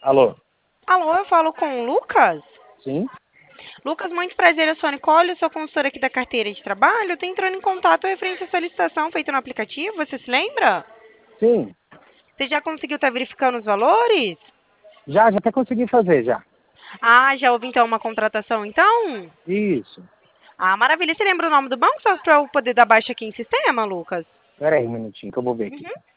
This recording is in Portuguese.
Alô? Alô, eu falo com o Lucas? Sim? Lucas, muito prazer, eu sou a Nicole, eu sou consultora aqui da carteira de trabalho. Eu tô entrando em contato referente à solicitação feita no aplicativo, você se lembra? Sim. Você já conseguiu estar verificando os valores? Já até consegui fazer, já. Ah, já houve então uma contratação, então? Isso. Ah, maravilha. Você lembra o nome do banco só para eu poder dar baixa aqui em sistema, Lucas? Pera aí um minutinho que eu vou ver aqui. Uhum.